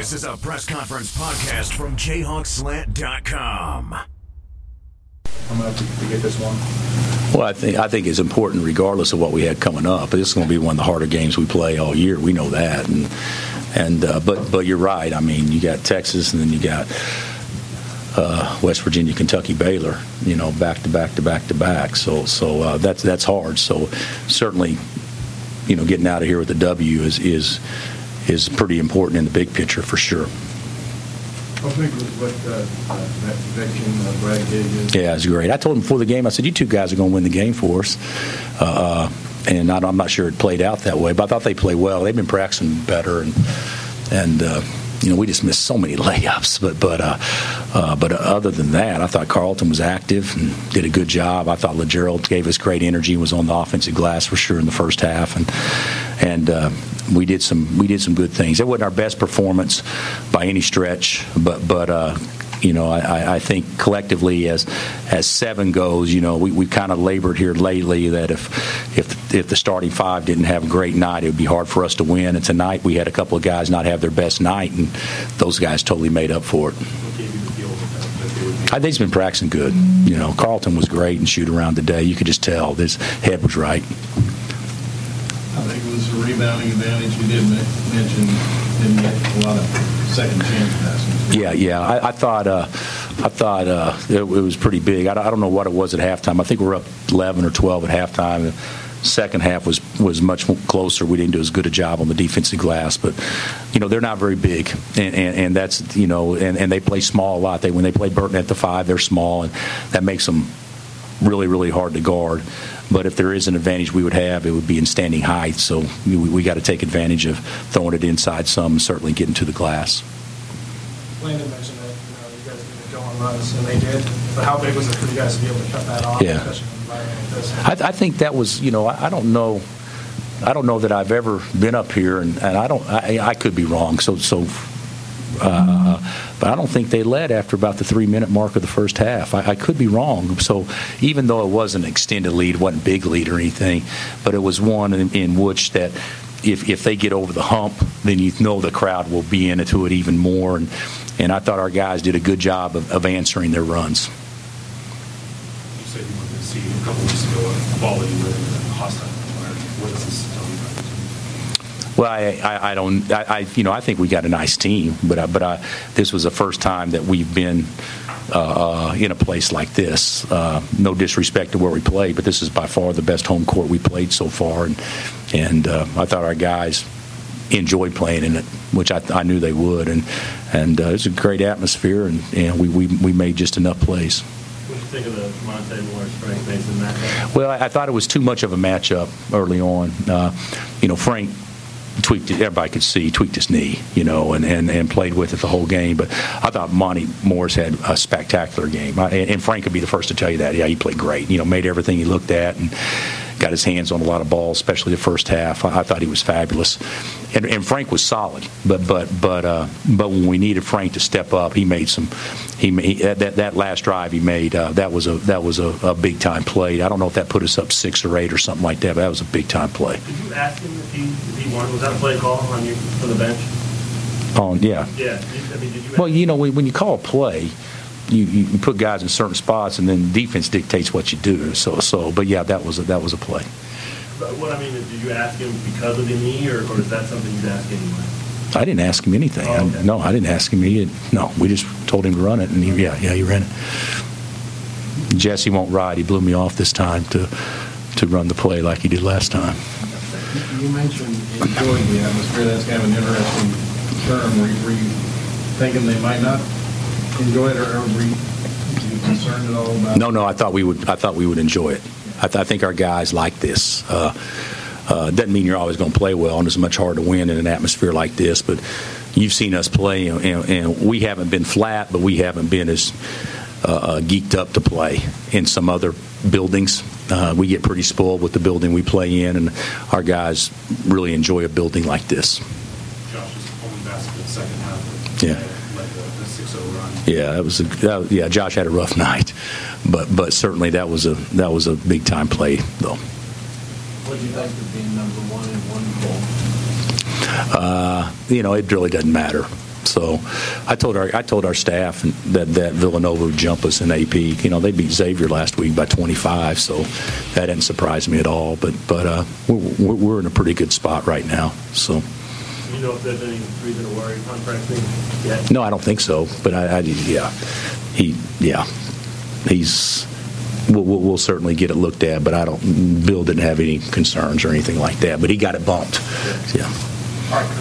This is a press conference podcast from JayhawkSlant.com. I'm going to get this one. Well, I think it's important regardless of what we had coming up. This is going to be one of the harder games we play all year. We know that. But you're right. I mean, you got Texas and then you got West Virginia, Kentucky, Baylor, back to back to back to back. So that's hard. So certainly, getting out of here with a W is pretty important in the big picture for sure. How big was what that veteran Brad did? Yeah, it was great. I told him before the game, I said, you two guys are going to win the game for us. And I'm not sure it played out that way, but I thought they played well. They've been practicing better, and we just missed so many layups. But other than that, I thought Carlton was active and did a good job. I thought LaGerald gave us great energy and was on the offensive glass for sure in the first half, and we did some good things. It wasn't our best performance by any stretch, but I think collectively as 7 goes, we've kind of labored here lately that if the starting 5 didn't have a great night, it would be hard for us to win. And tonight we had a couple of guys not have their best night, and those guys totally made up for it. I think he's been practicing good. Carlton was great and shoot around today. You could just tell his head was right. I think it was a rebounding advantage. You did mention didn't get a lot of second chance passes. Yeah. I thought it was pretty big. I don't know what it was at halftime. I think we were up 11 or 12 at halftime. The second half was much closer. We didn't do as good a job on the defensive glass, but they're not very big, and that's and they play small a lot. When they play Burton at the 5, they're small, and that makes them really, really hard to guard. But if there is an advantage we would have, it would be in standing height. So we got to take advantage of throwing it inside some and certainly getting to the glass. Landon mentioned that you guys need to go on runs, and they did. But how big was it for you guys to be able to cut that off, Yeah. especially in an environment like this? I think that was, I don't know that I've ever been up here, and I could be wrong. But I don't think they led after about the 3-minute mark of the first half. I could be wrong. So even though it wasn't an extended lead, it wasn't a big lead or anything, but it was one in which that if they get over the hump, then the crowd will be into it even more. And I thought our guys did a good job of answering their runs. You said you wanted to see a couple weeks ago a quality win in a hostile environment. What does this tell you about the team? Well, I think we got a nice team, but this was the first time that we've been in a place like this. No disrespect to where we played, but this is by far the best home court we played so far, and I thought our guys enjoyed playing in it, which I knew they would, and it's a great atmosphere, and we made just enough plays. What do you think of the Monte Morris Frank Mason matchup? Well, I thought it was too much of a matchup early on. Frank tweaked it. Everybody could see tweaked his knee, and played with it the whole game. But I thought Monte Morris had a spectacular game, and Frank could be the first to tell you that. Yeah, he played great. Made everything he looked at and got his hands on a lot of balls, especially the first half. I thought he was fabulous, and Frank was solid. But when we needed Frank to step up, he made some. That last drive he made that was a big time play. I don't know if that put us up 6 or 8 or something like that, but that was a big time play. Did you ask him if he wanted? Was that a play call on you from the bench? Yeah. Yeah. Did you? Well, when you call a play, you put guys in certain spots, and then defense dictates what you do. But yeah, that was a play. But what I mean is, did you ask him because of the knee, or is that something you'd ask anyway? I didn't ask him anything. Oh, okay. I didn't ask him. We just told him to run it, and he ran it. Jesse won't ride. He blew me off this time to run the play like he did last time. You mentioned enjoying the atmosphere. That's kind of an interesting term. Were you thinking they might not enjoy it, or were you concerned at all about it? No. I thought we would enjoy it. I think our guys like this. Doesn't mean you're always going to play well, and it's much harder to win in an atmosphere like this. But you've seen us play, and we haven't been flat, but we haven't been as geeked up to play in some other buildings. We get pretty spoiled with the building we play in, and our guys really enjoy a building like this. Josh's home basket second half. Yeah. Like the 6-0 run. Yeah, Josh had a rough night, but certainly that was a big time play though. What do you think of being number one in one goal? It really doesn't matter. So I told our staff that Villanova would jump us in AP. You know, they beat Xavier last week by 25, so that didn't surprise me at all. But we're in a pretty good spot right now. So. Do you know if there's any reason to worry contract thing yet? No, I don't think so. But we'll certainly get it looked at. But Bill didn't have any concerns or anything like that. But he got it bumped. Yeah. All right.